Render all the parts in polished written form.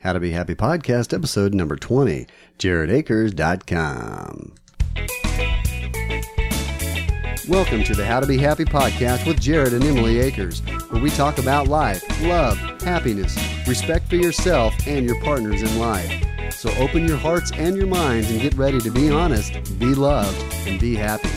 How to Be Happy Podcast, episode number 20, JaredAkers.com. Welcome to the How to Be Happy Podcast with Jared and Emily Akers, where we talk about life, love, happiness, respect for yourself and your partners in life. So open your hearts and your minds and get ready to be honest, be loved, and be happy.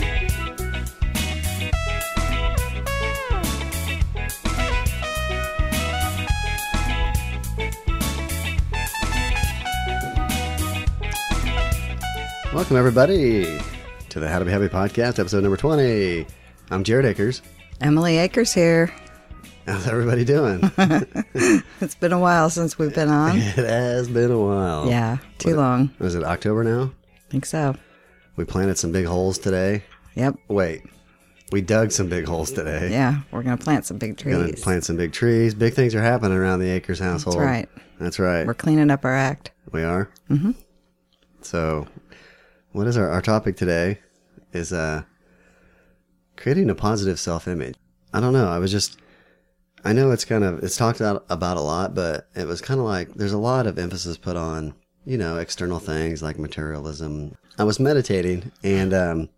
Welcome, everybody, to the How to Be Happy Podcast, episode number 20. I'm Jared Akers. Emily Akers here. How's everybody doing? It's been a while since we've been on. It has been a while. Yeah, too long. Was it October now? I think so. We planted some big holes today. Yep. Wait, we dug some big holes today. Yeah, we're going to plant some big trees. Going to plant some big trees. Big things are happening around the Akers household. That's right. That's right. We're cleaning up our act. We are? Mm-hmm. So, what is our topic today is creating a positive self-image. I don't know. I know it's talked about a lot, but it was kind of like there's a lot of emphasis put on, external things like materialism. I was meditating and,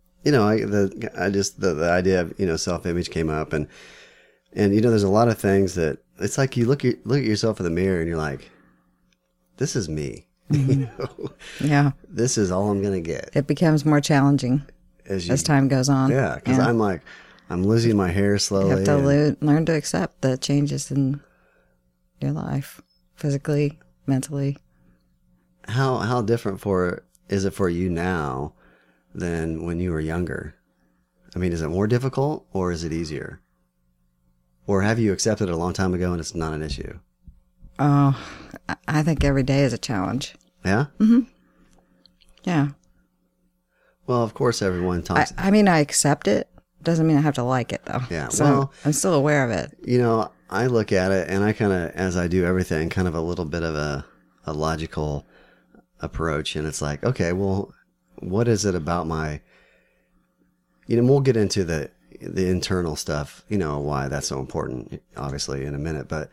the idea of, self-image came up and, there's a lot of things that it's like you look at yourself in the mirror and you're like, this is me. Mm-hmm. Yeah. This is all I'm going to get. It becomes more challenging as time goes on. Yeah, because I'm losing my hair slowly. You have to learn to accept the changes in your life, physically, mentally. How different is it for you now than when you were younger? I mean, is it more difficult or is it easier? Or have you accepted it a long time ago and it's not an issue? Oh, I think every day is a challenge. Yeah? Mm-hmm. Yeah. Well, of course, everyone talks. I accept it. Doesn't mean I have to like it, though. Yeah. So well, I'm still aware of it. I look at it and I kind of, as I do everything, kind of a little bit of a logical approach. And it's like, okay, well, what is it about my, we'll get into the internal stuff, why that's so important, obviously, in a minute. But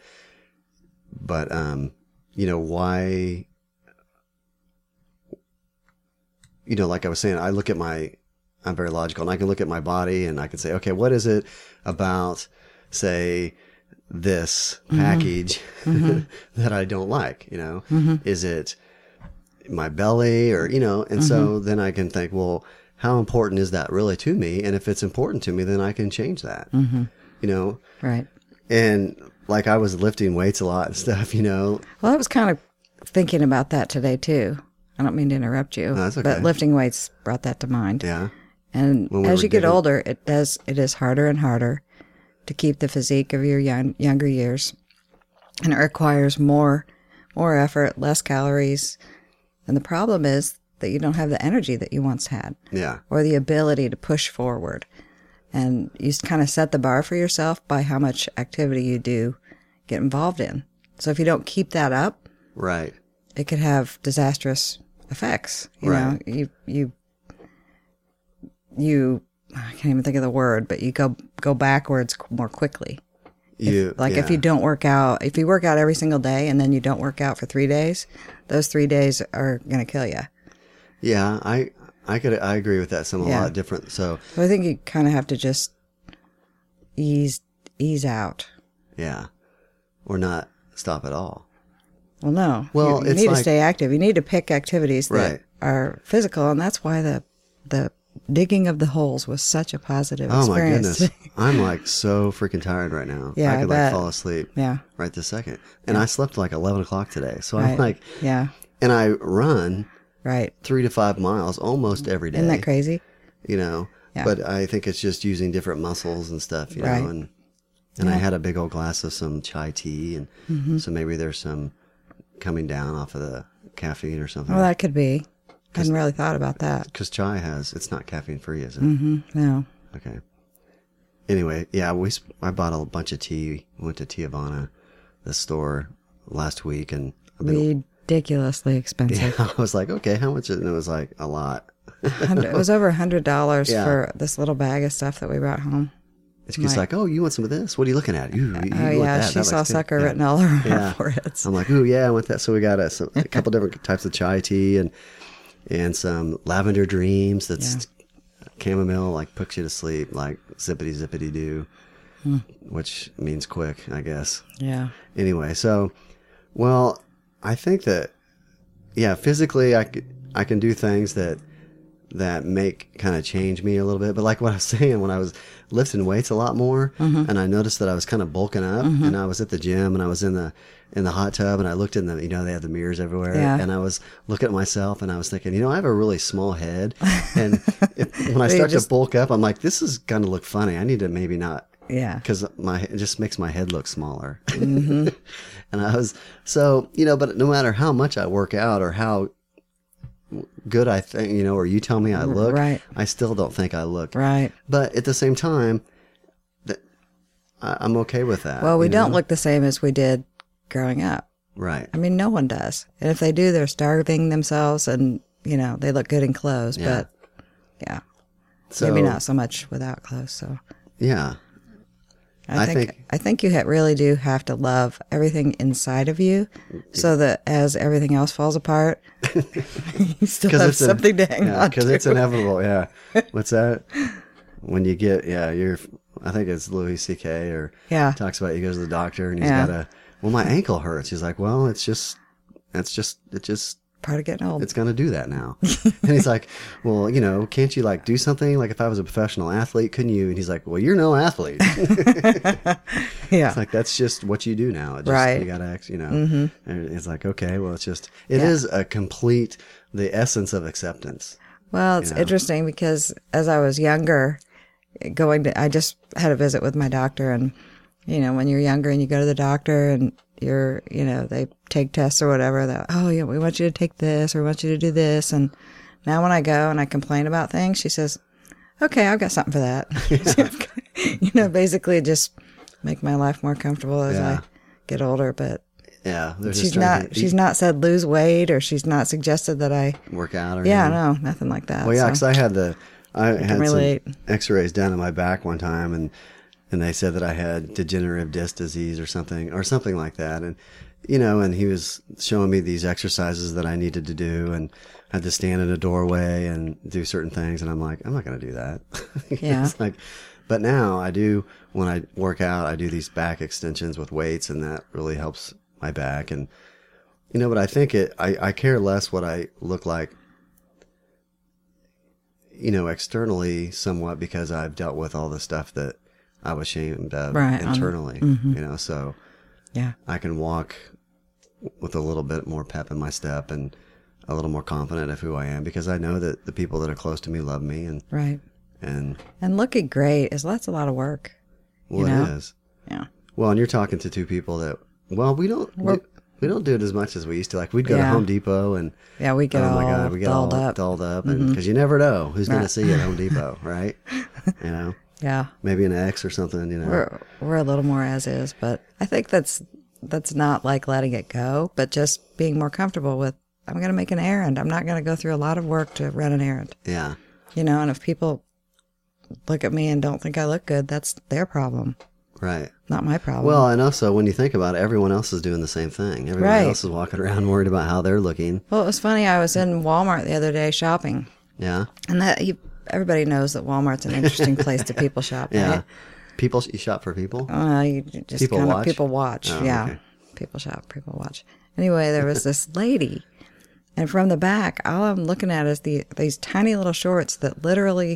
why, like I was saying, I'm very logical and I can look at my body and I can say, okay, what is it about, say, this package that I don't like, Is it my belly or, and so then I can think, well, how important is that really to me? And if it's important to me, then I can change that, Right. And like I was lifting weights a lot and stuff, Well, I was kind of thinking about that today too. I don't mean to interrupt you, no, that's okay. But lifting weights brought that to mind. Yeah. And as you get older, it is harder and harder to keep the physique of your younger years, and it requires more effort, less calories. And the problem is that you don't have the energy that you once had, or the ability to push forward. And you kind of set the bar for yourself by how much activity you do get involved in. So if you don't keep that up, right, it could have disastrous effects. You know, you I can't even think of the word, but you go backwards more quickly. If you don't work out, if you work out every single day and then you don't work out for 3 days, those 3 days are going to kill you. Yeah, I agree with that. A lot different. So I think you kind of have to just ease out. Yeah, or not stop at all. Well, no. Well, you need to stay active. You need to pick activities that are physical, and that's why the digging of the holes was such a positive experience. Oh my goodness, I'm like so freaking tired right now. Yeah, I could like fall asleep. Yeah. Right this second, and I slept like 11 o'clock today. So I'm like, yeah, and I run. Right. 3 to 5 miles almost every day. Isn't that crazy? Yeah. But I think it's just using different muscles and stuff, know, and I had a big old glass of some chai tea, and so maybe there's some coming down off of the caffeine or something. Well, that could be. I hadn't really thought about that. Because chai it's not caffeine free, is it? Mm-hmm. No. Okay. Anyway, yeah, I bought a bunch of tea. Went to Tiavana, the store, last week, and ridiculously expensive. Yeah, I was like, okay, how much is it? And it was like a lot. It was over $100 for this little bag of stuff that we brought home. It's like, oh, you want some of this? What are you looking at? You Oh, want yeah. that. She That saw looks good. sucker Yeah. written all over Yeah. her foreheads. I'm like, ooh, yeah, I want that. So we got a couple different types of chai tea and some lavender dreams. That's chamomile, like puts you to sleep, like zippity zippity doo, which means quick, I guess. Yeah. Anyway, so, well, I think that, yeah, physically I can do things that make kind of change me a little bit. But like what I was saying, when I was lifting weights a lot more, and I noticed that I was kind of bulking up, and I was at the gym and I was in the hot tub, and I looked in the, they have the mirrors everywhere, and I was looking at myself and I was thinking, I have a really small head, and when I start to bulk up, I'm like, this is going to look funny. I need to maybe not. Yeah. Because it just makes my head look smaller. And I was, but no matter how much I work out or how good I think, or you tell me I look, right. I still don't think I look. Right. But at the same time, I'm okay with that. Well, we don't look the same as we did growing up. Right. I mean, no one does. And if they do, they're starving themselves and, they look good in clothes. Yeah. But, yeah. So, maybe not so much without clothes. So, yeah. I think you really do have to love everything inside of you so that as everything else falls apart, you still have something to hang on to. Because it's inevitable, yeah. What's that? When you get, I think it's Louis C.K. or talks about he goes to the doctor and he's got my ankle hurts. He's like, well, it's just part of getting old. It's going to do that now. And he's like, well, can't you like do something? Like if I was a professional athlete, couldn't you? And he's like, well, you're no athlete. Yeah. It's like, that's just what you do now. Right. You got to act, And it's like, okay, well, it is the essence of acceptance. Well, it's interesting because as I was younger, I just had a visit with my doctor, and, when you're younger and you go to the doctor and you're, they take tests or whatever, we want you to take this or we want you to do this. And now when I go and I complain about things, she says, okay, I've got something for that. Basically just make my life more comfortable as I get older. But yeah, she's not said lose weight, or she's not suggested that I work out or anything. No, nothing like that. Well, yeah, because I had relate. some x-rays done in my back one time, and they said that I had degenerative disc disease or something like that. And, and he was showing me these exercises that I needed to do, and I had to stand in a doorway and do certain things. And I'm like, I'm not going to do that. Yeah. It's like, but now I do, when I work out, I do these back extensions with weights, and that really helps my back. And, but I think I care less what I look like, externally somewhat, because I've dealt with all the stuff that I was ashamed of internally, so yeah, I can walk with a little bit more pep in my step and a little more confident of who I am, because I know that the people that are close to me love me, and right. And looking great that's a lot of work. Well, it is. Yeah. Well, and you're talking to two people that, well, we don't do it as much as we used to. Like we'd go to Home Depot and we get dolled up, and because you never know who's going to see you at Home Depot, right? Yeah. Maybe an ex or something, We're a little more as is, but I think that's not like letting it go, but just being more comfortable with, I'm going to make an errand. I'm not going to go through a lot of work to run an errand. Yeah. And if people look at me and don't think I look good, that's their problem. Right. Not my problem. Well, and also when you think about it, everyone else is doing the same thing. Everyone else is walking around worried about how they're looking. Well, it was funny. I was in Walmart the other day shopping. Yeah. And everybody knows that Walmart's an interesting place to people shop, yeah. right? You shop for people? You just people watch. Oh, yeah. Okay. People shop, people watch. Anyway, there was this lady, and from the back, all I'm looking at is these tiny little shorts that literally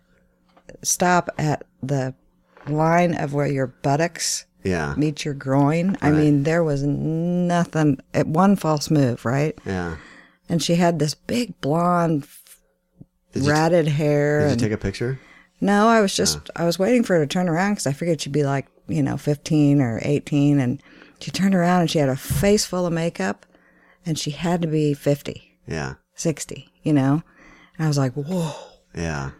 stop at the line of where your buttocks meet your groin. Right. I mean, there was nothing, one false move, right? Yeah. And she had this big blonde, ratted hair. Did you take a picture? No, I was waiting for her to turn around because I figured she'd be like, 15 or 18. And she turned around and she had a face full of makeup, and she had to be 50. Yeah. 60, And I was like, whoa. Yeah.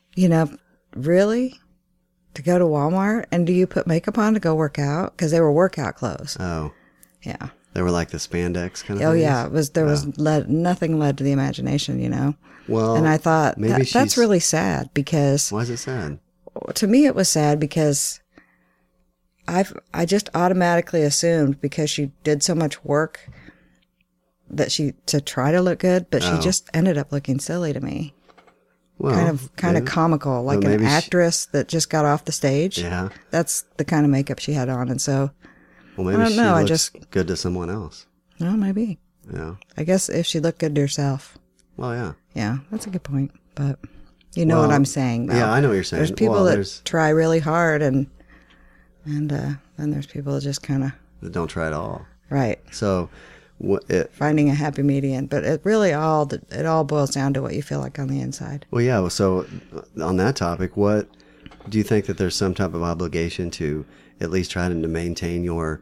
Really? To go to Walmart? And do you put makeup on to go work out? Because they were workout clothes. Oh. Yeah. They were like the spandex kind of Oh, things? yeah. Nothing led to the imagination, Well, and I thought, maybe that's really sad because... Why is it sad? to me it was sad because I just automatically assumed because she did so much work that to try to look good, but she just ended up looking silly to me. Well, Kind of comical, like an actress that just got off the stage. Yeah. That's the kind of makeup she had on, and so. Well, maybe I don't know, she looks good to someone else. No, maybe. Yeah. I guess if she looked good to herself. Well, yeah. Yeah, that's a good point. But you know what I'm saying, though. Yeah, I know what you're saying. There's people that try really hard, and then there's people that just kind of that don't try at all. Right. So, finding a happy median, but it all boils down to what you feel like on the inside. Well, yeah. So, on that topic, what do you think that there's some type of obligation to at least try to maintain your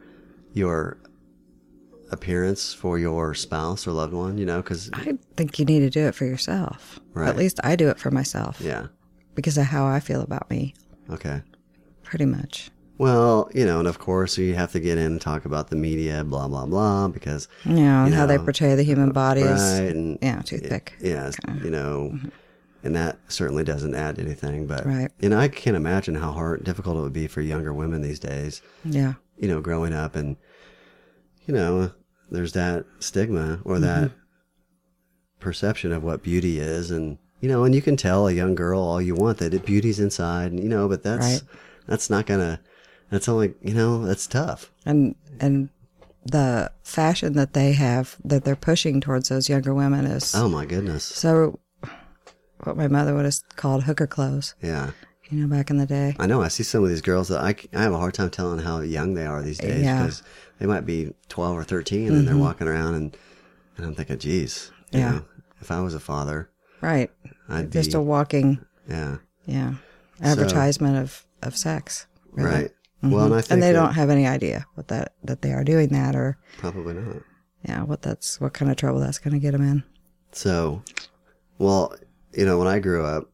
appearance for your spouse or loved one? You know, because I think you need to do it for yourself. Right. At least I do it for myself. Yeah. Because of how I feel about me. Okay. Pretty much. Well, you know, and of course you have to get in and talk about the media, blah, blah, blah, because... Yeah, and how they portray the human body as, and, toothpick. Yeah, you know, and that certainly doesn't add anything, but... Right. You know, I can't imagine how difficult it would be for younger women these days. Yeah. You know, growing up and, you know, there's that stigma or that perception of what beauty is, and, you know, and you can tell a young girl all you want that beauty's inside, and, you know, but that's not gonna... That's only, you know, that's tough. And the fashion that they have, that they're pushing towards those younger women is... Oh, my goodness. So, what my mother would have called hooker clothes. Yeah. You know, back in the day. I know. I see some of these girls that I have a hard time telling how young they are these days because they might be 12 or 13 and they're walking around and I'm thinking, geez, you know, if I was a father. Right. I'd just be, a walking... Yeah. Yeah. Advertisement of sex. Really. Right. Well, and I think they don't have any idea that they are doing that, or probably not. Yeah, what kind of trouble that's going to get them in. So, well, you know, when I grew up,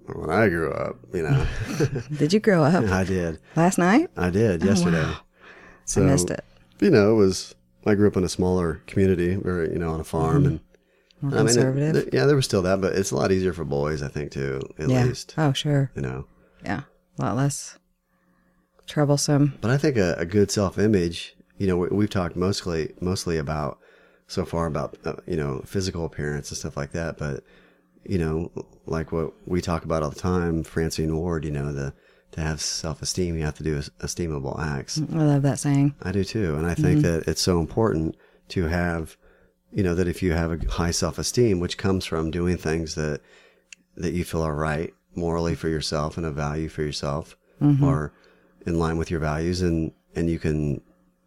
you know. Did you grow up? I did. Last night? I did yesterday. Wow. So, I missed it. You know, I grew up in a smaller community, very, you know, on a farm, and more conservative. There was still that, but it's a lot easier for boys, I think, too. At least. Oh, sure. You know. Yeah, a lot less troublesome. But I think a good self-image, you know, we've talked mostly about so far about, you know, physical appearance and stuff like that. But, you know, like what we talk about all the time, Francine Ward, you know, to have self-esteem, you have to do esteemable acts. I love that saying. I do too. And I think that it's so important to have, you know, that if you have a high self-esteem, which comes from doing things that you feel are right morally for yourself and of value for yourself, or in line with your values, and you can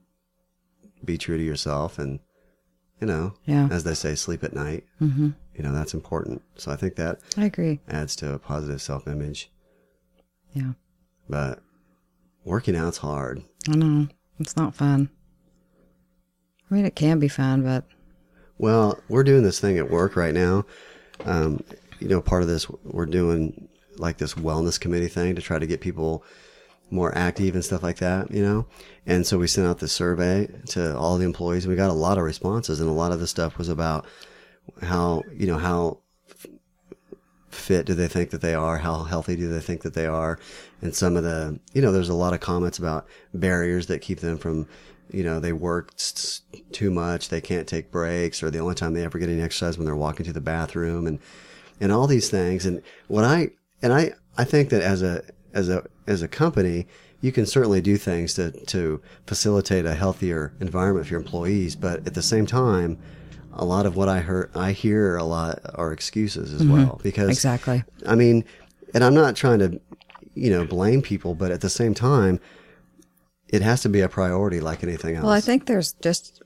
be true to yourself and, you know, as they say, sleep at night. You know, that's important. So I think that I agree. Adds to a positive self-image. Yeah. But working out's hard. I know. It's not fun. I mean, it can be fun, but... Well, we're doing this thing at work right now. You know, part of this, we're doing like this wellness committee thing to try to get people more active and stuff like that, you know? And so we sent out this survey to all the employees. We got a lot of responses, and a lot of the stuff was about how, you know, how fit do they think that they are? How healthy do they think that they are? And some of the, you know, there's a lot of comments about barriers that keep them from, you know, they work too much. They can't take breaks, or the only time they ever get any exercise when they're walking to the bathroom, and all these things. And I think that as a company, you can certainly do things to facilitate a healthier environment for your employees. But at the same time, a lot of what I hear a lot are excuses as well, because exactly. I mean, and I'm not trying to, you know, blame people, but at the same time, it has to be a priority like anything else. Well, I think there's just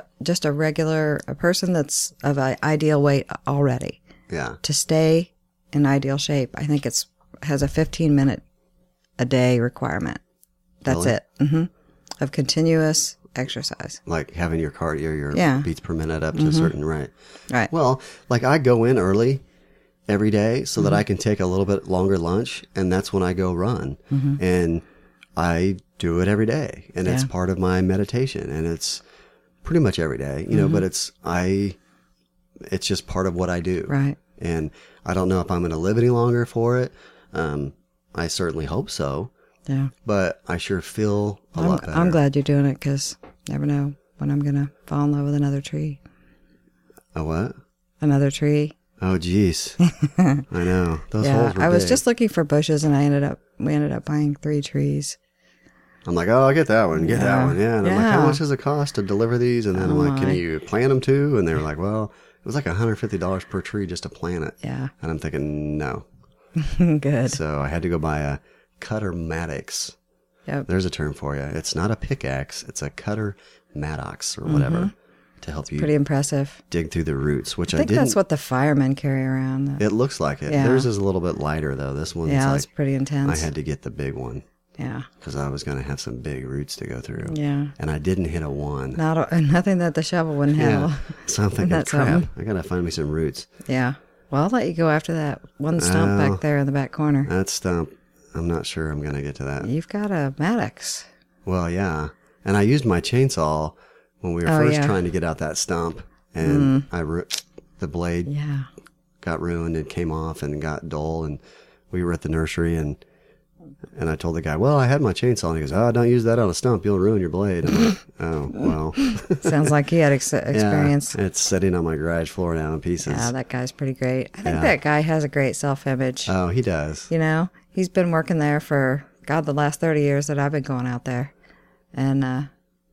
a person that's of an ideal weight already. Yeah. To stay in ideal shape, I think has a 15-minute a day requirement. That's Really? it. Of continuous exercise. Like having your cardio, your beats per minute up to a certain Right. Well, like I go in early every day so that I can take a little bit longer lunch, and that's when I go run. And I do it every day, and it's part of my meditation, and it's pretty much every day, you know, but it's just part of what I do. Right. And I don't know if I'm going to live any longer for it. I certainly hope so. Yeah. But I sure feel a lot better. I'm glad you're doing it because never know when I'm going to fall in love with another tree. A what? Another tree. Oh, geez. I know. Those holes were I was big. just looking for bushes, and we ended up buying 3 trees. I'm like, oh, I'll get that one. Get that one. Yeah. And I'm like, how Yeah. much does it cost to deliver these? And then I'm like, can you plant them too? And they were like, well, it was like $150 per tree just to plant it. Yeah. And I'm thinking, no. Good. So I had to go buy a cutter maddox. Yep. There's a term for you. It's not a pickaxe. It's a cutter maddox or whatever to help you Pretty impressive. dig through the roots, which I I think didn't. that's what the firemen carry around. It looks like it. Yeah. Theirs is a little bit lighter though. This one's Yeah, like, it's pretty intense. I had to get the big one Yeah. because I was going to have some big roots to go through. Yeah. And I didn't hit a one. Nothing that the shovel wouldn't handle. Yeah. So I'm thinking, That's crap, something. I got to find me some roots. Yeah. Well, I'll let you go after that one stump Oh. back there in the back corner. That stump, I'm not sure I'm going to get to that. You've got a Maddox. Well, yeah. And I used my chainsaw when we were first trying to get out that stump. And the blade Yeah. got ruined and came off and got dull. And we were at the nursery and I told the guy, well, I had my chainsaw. And he goes, oh, don't use that on a stump. You'll ruin your blade. I'm like, oh, well. Sounds like he had experience. Yeah, it's sitting on my garage floor now in pieces. Yeah, that guy's pretty great. I think that guy has a great self-image. Oh, he does. You know, he's been working there for, God, the last 30 years that I've been going out there. And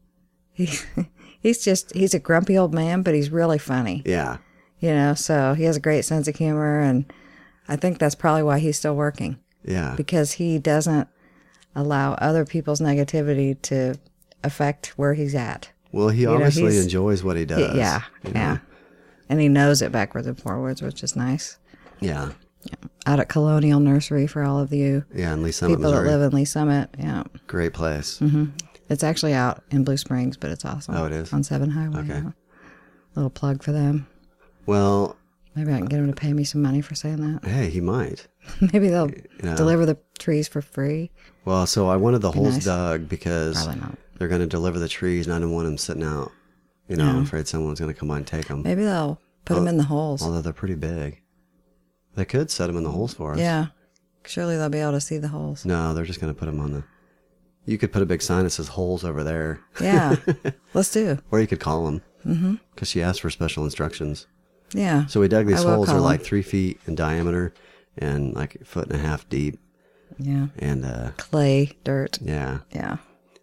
he's a grumpy old man, but he's really funny. Yeah. You know, so he has a great sense of humor. And I think that's probably why he's still working. Yeah. Because he doesn't allow other people's negativity to affect where he's at. Well, he obviously enjoys what he does. Yeah, you know? yeah. And he knows it backwards and forwards, which is nice. Yeah. Out at Colonial Nursery for all of you Yeah, in Lee Summit, people Missouri. that live in Lee Summit. Yeah. Great place. It's actually out in Blue Springs, but it's awesome. Oh, it is? On 7 Highway. Okay. Yeah. Little plug for them. Well, Maybe I can get them to pay me some money for saying that. hey, he might. Maybe they'll know. deliver the trees for free. Well, so I wanted the holes nice. dug because Probably not. they're going to deliver the trees and I didn't want them sitting out. You know, I'm afraid someone's going to come by and take them. Maybe they'll put them in the holes. Although they're pretty big. They could set them in the holes for us. Yeah. Surely they'll be able to see the holes. No, they're just going to put them on the... You could put a big sign that says holes over there. Yeah. Let's do. Or you could call them. Because she asked for special instructions. Yeah. So we dug these I will holes. They're call like 'em. 3 feet in diameter and like 1.5 feet deep. Yeah. And Clay, dirt. yeah. Yeah.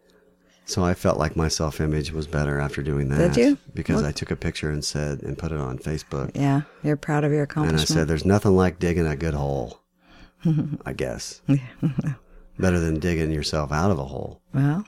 So I felt like my self-image was better after doing that. Did you? Because I took a picture and put it on Facebook. Yeah. You're proud of your And I accomplishment. said, there's nothing like digging a good hole. I guess. Better than digging yourself out of a hole. Well,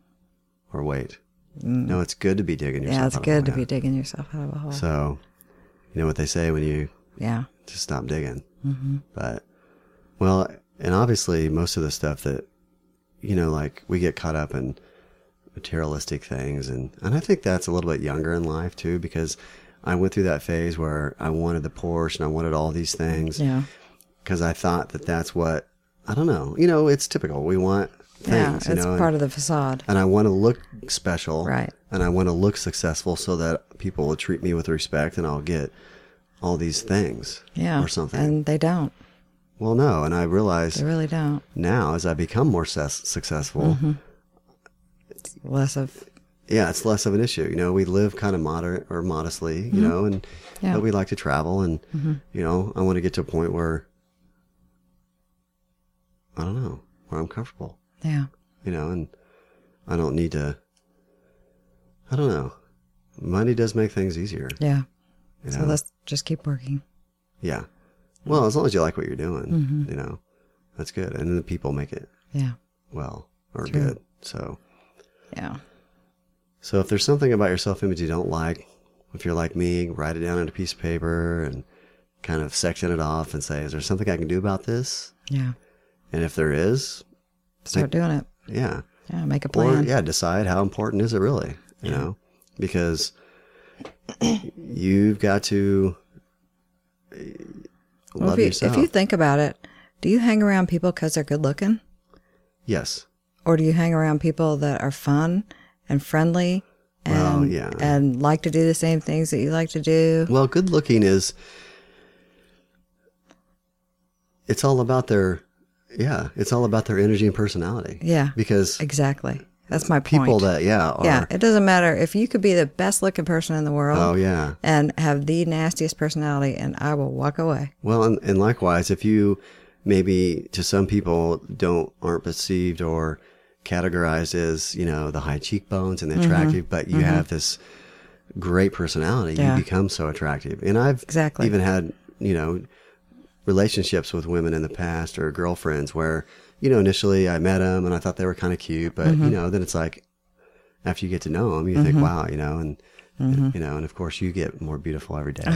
Or wait. No, it's good to be digging yourself yeah, it's out good of a to hole. be digging yourself out of a hole. So, you know what they say when you Yeah. just stop digging. But, well, and obviously most of the stuff that, you know, like we get caught up in materialistic things. And I think that's a little bit younger in life too, because I went through that phase where I wanted the Porsche and I wanted all these things Yeah. because I thought that that's what, I don't know, you know, it's typical. We want Yeah. things, you It's know, part of the facade. and I want to look special. Right. And I want to look successful so that people will treat me with respect and I'll get all these things Yeah. or something. And they don't. Well, no. And I realize They really don't. now as I become more successful, Less of. yeah, it's less of an issue. You know, we live kind of moderate or modestly, you know, and Yeah. but we like to travel and, you know, I want to get to a point where, I don't know, where I'm comfortable, Yeah. you know, and I don't need to, I don't know. Money does make things easier. Yeah. You So know? let's just keep working. Yeah. Well, as long as you like what you're doing, you know, that's good. And then the people make it Yeah. well or True. good. So if there's something about your self-image you don't like, if you're like me, write it down on a piece of paper and kind of section it off and say, is there something I can do about this? Yeah. And if there is, Start doing it. yeah. Yeah. Make a Or, plan. yeah, decide how important is it really, you know, because you've got to Well, love if yourself. you think about it, do you hang around people because they're good looking? Yes. Or do you hang around people that are fun and friendly and, Well, yeah. and like to do the same things that you like to do? Well, good looking is, it's all about their Yeah, it's all about their energy and personality. Yeah. Because exactly. That's my point. people that, are... it doesn't matter if you could be the best looking person in the world. Oh, yeah. And have the nastiest personality, and I will walk away. Well, and likewise, if you maybe to some people aren't perceived or categorized as, the high cheekbones and the attractive, but you have this great personality, you become so attractive. And I've even had, relationships with women in the past or girlfriends where, initially I met them and I thought they were kind of cute, but, then it's like, after you get to know them, you think, wow, and of course you get more beautiful every day.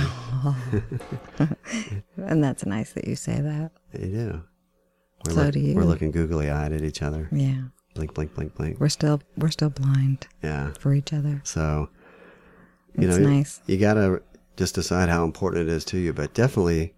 And that's nice that you say that. You do. So do you. We're looking googly eyed at each other. Yeah. Blink, blink, blink, blink. We're still blind. Yeah. For each other. So, it's nice. You gotta just decide how important it is to you, but definitely,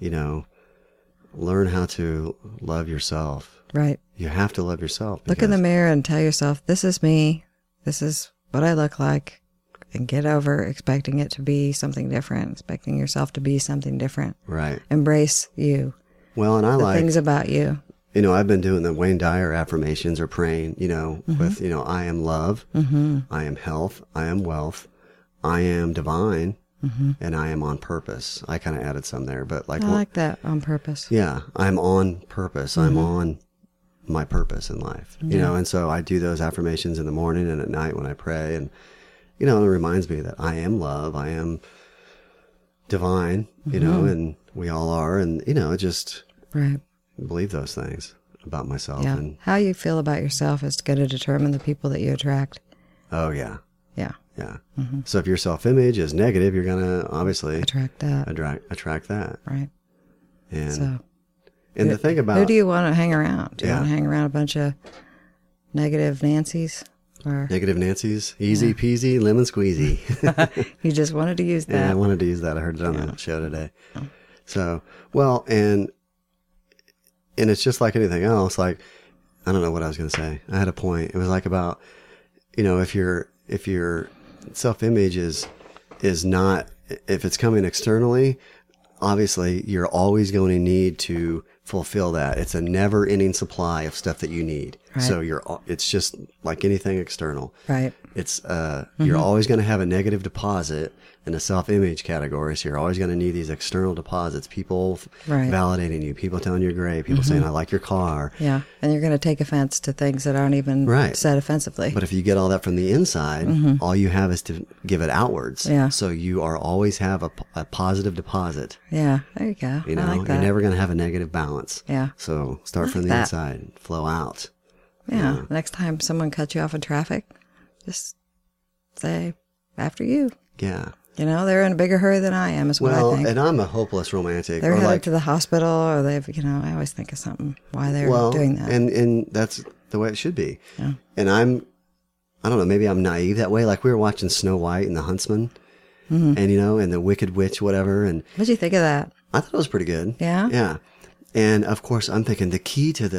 learn how to love yourself. Right. You have to love yourself. Look in the mirror and tell yourself, this is me. This is what I look like. And get over expecting it to be something different, expecting yourself to be something different. Right. Embrace you. Well, and I the like things about you. I've been doing the Wayne Dyer affirmations or praying, with, I am love, I am health, I am wealth, I am divine, and I am on purpose. I kind of added some there, but I like that, on purpose. Yeah, I'm on purpose. I'm on my purpose in life, and so I do those affirmations in the morning and at night when I pray, and, it reminds me that I am love, I am divine, and we all are, and, just believe those things about myself. Yeah. And how you feel about yourself is going to determine the people that you attract. Oh, yeah. Yeah. Yeah. So if your self-image is negative, you're going to obviously attract that. Attract that. Right. And the thing about... Who do you want to hang around? Do you want to hang around a bunch of negative Nancys? Or negative Nancys? Easy peasy, lemon squeezy. You just wanted to use that. Yeah, I wanted to use that. I heard it on the show today. Oh. So, well, and it's just like anything else. Like, I don't know what I was going to say. I had a point. It was like about, if your self-image is not, if it's coming externally, obviously you're always going to need to fulfill that. It's a never-ending supply of stuff that you need. Right. So it's just like anything external. Right. It's you're always going to have a negative deposit in the self-image category. So you're always going to need these external deposits. People validating you, people telling you're great, people saying I like your car. Yeah, and you're going to take offense to things that aren't even said offensively. But if you get all that from the inside, all you have is to give it outwards. Yeah. So you always have a positive deposit. Yeah, there you go. I like that. You're never going to have a negative balance. Yeah. So start from the inside, flow out. Yeah. Next time someone cuts you off in traffic, just say, after you. Yeah. They're in a bigger hurry than I am, is what I think. And I'm a hopeless romantic. They're headed to the hospital, or they've, I always think of something, why they're doing that. And that's the way it should be. Yeah. And I don't know, maybe I'm naive that way. Like we were watching Snow White and the Huntsman, and, and the Wicked Witch, whatever. And what'd you think of that? I thought it was pretty good. Yeah? Yeah. And of course, I'm thinking the key to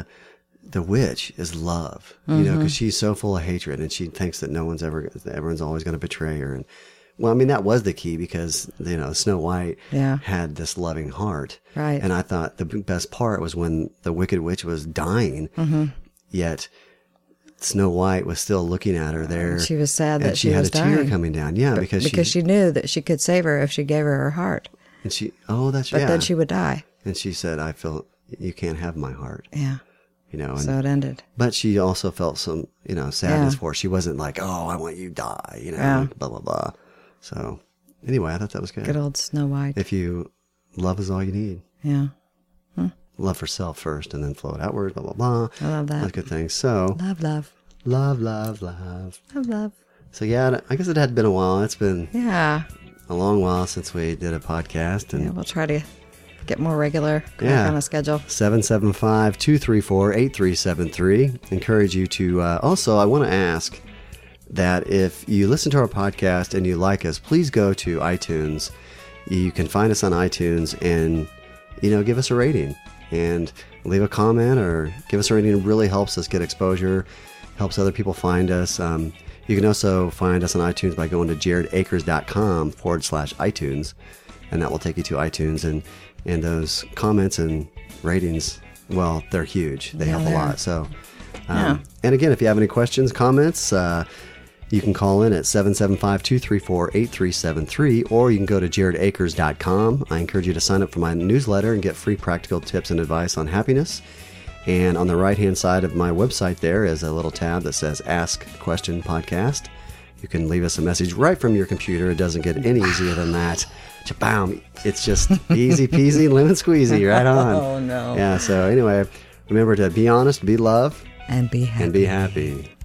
the witch is love, because she's so full of hatred and she thinks that everyone's always going to betray her. And well, I mean, that was the key because, Snow White had this loving heart. Right. And I thought the best part was when the Wicked Witch was dying, yet Snow White was still looking at her there. She was sad that she was had a tear coming down. Yeah, because she knew that she could save her if she gave her heart. And but then she would die. And she said, I feel you can't have my heart. Yeah. So it ended. But she also felt some, sadness for her. She wasn't like, oh, I want you to die, blah, blah, blah. So anyway, I thought that was good. Good old Snow White. Love is all you need. Yeah. Love for self first and then flow it outward, blah, blah, blah. I love that. That's good things. So. Love. Love. Love. Love. So yeah, I guess it had been a while. It's been a long while since we did a podcast. And we'll try to get more regular on a schedule. 775-234-8373. Encourage you to also, I want to ask that if you listen to our podcast and you like us, please go to iTunes. You can find us on iTunes and give us a rating and leave a comment or give us a rating. It really helps us get exposure, helps other people find us. You can also find us on iTunes by going to jaredakers.com/iTunes, and that will take you to iTunes, and those comments and ratings well, they're huge. They Yeah, help they a are. lot. So, Yeah. and again, if you have any questions, comments, you can call in at 775-234-8373, or you can go to jaredakers.com. I encourage you to sign up for my newsletter and get free practical tips and advice on happiness. And on the right-hand side of my website there is a little tab that says Ask Question Podcast. You can leave us a message right from your computer. It doesn't get any easier than that. Cha-bam! It's just easy peasy, lemon squeezy, right on. Oh, no. Yeah, so anyway, remember to be honest, be love, And be happy. and be happy.